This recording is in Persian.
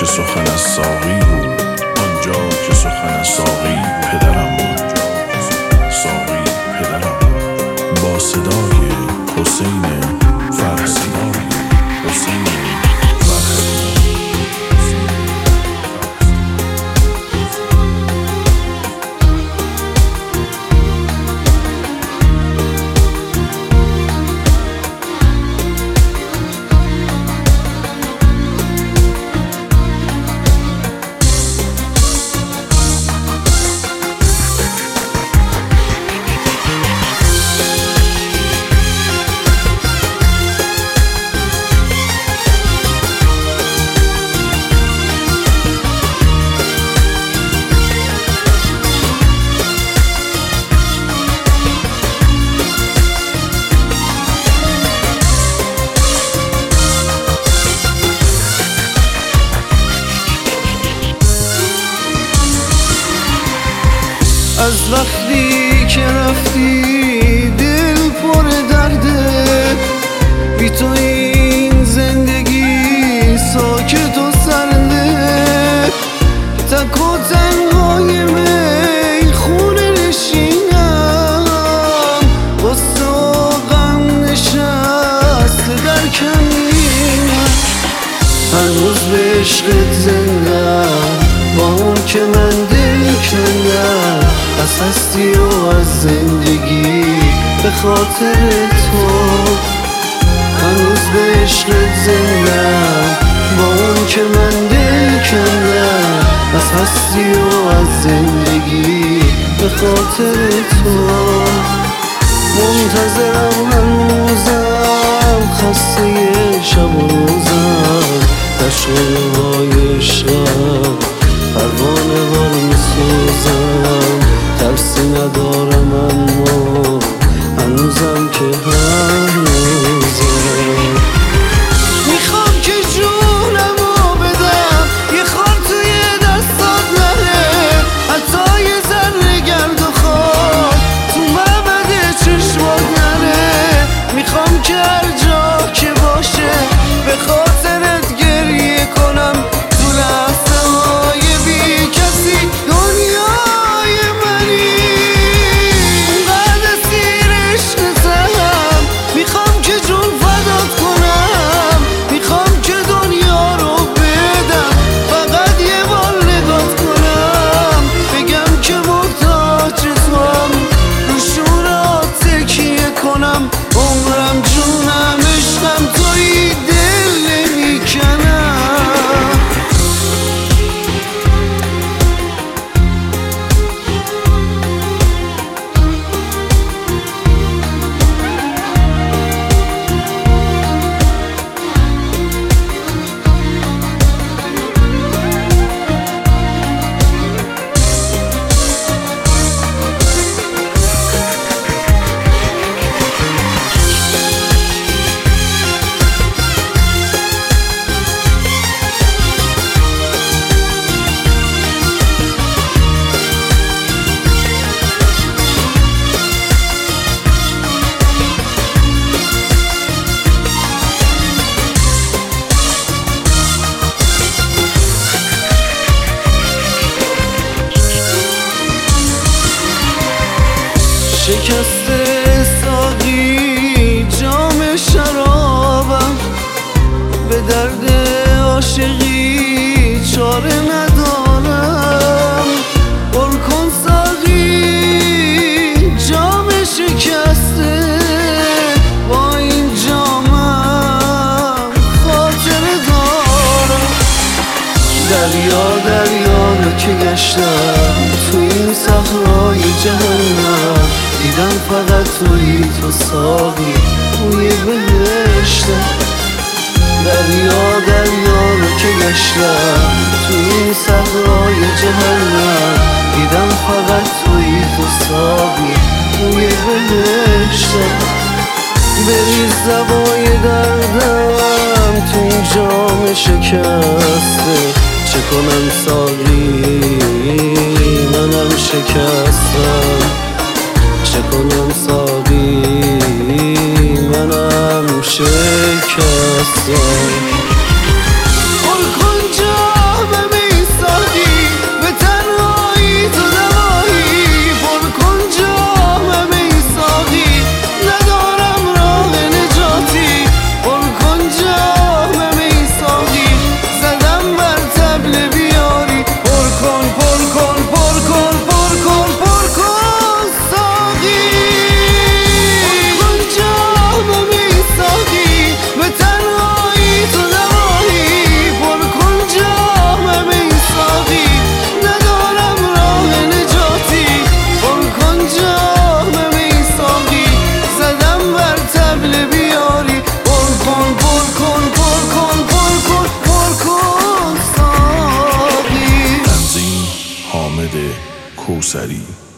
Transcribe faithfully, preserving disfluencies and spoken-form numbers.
که سخن از ساقی بود، آنجا که سخن از ساقی پدرم بود. ساقی پدرم بود با صدای حسین فرهادی. حسین فرهادی. از وقتی که رفتی دل پر درده، بی تو این زندگی ساکت و سرده. تک و تنهای می خونه نشینم، غصه و غم نشسته در کمینم. هنوز به عشقت زندم با اون که من دل کندم، از هستی و از زندگی به خاطر تو. هنوز به عشقت زندم با اون که من دل کندم، از هستی و از زندگی به خاطر تو. منتظرم هنوزم خسته شب و روزم، تشنه‌های عشقم پروانه وار میسوزم. ترسی ندارم اما هنوزم که هنوزم میخوام که جونمو بدم یه خار توی دستات نره، حتی یه ذره گرد و خاک تو معبد چشمات نره. میخوام که هر جا که باشه به خاطرت گریه کنم، تو لحظه های بی کسی دنیای منی. بعد سیر عشقتم میخوام که جون فدات کنم، میخوام که دنیا رو بدم فقط یه بار نگات کنم. بگم که محتاج توام، رو شورات تکیه کنم. عمرم جونم عشقم توی دل نمیکنم. شکسته ساقی جام شرابم، به درد عاشقی چاره ندارم. پر کن ساقی جام شکسته، با این جامم خاطره دارم. دریا دریا رو که گشتم تو این صحرای جهنم، دیدم فقط توی تو ساقی توی بهشتم. دریا دریا رو که گشتم توی این صحرای جهنم، دیدم فقط توی تو ساقی توی بهشتم. بریز زبای دردم تو این جام شکسته، چه کنم ساقی منم شکستم. چه کنم ساقی منم شکستم. پر کن جام کوثری.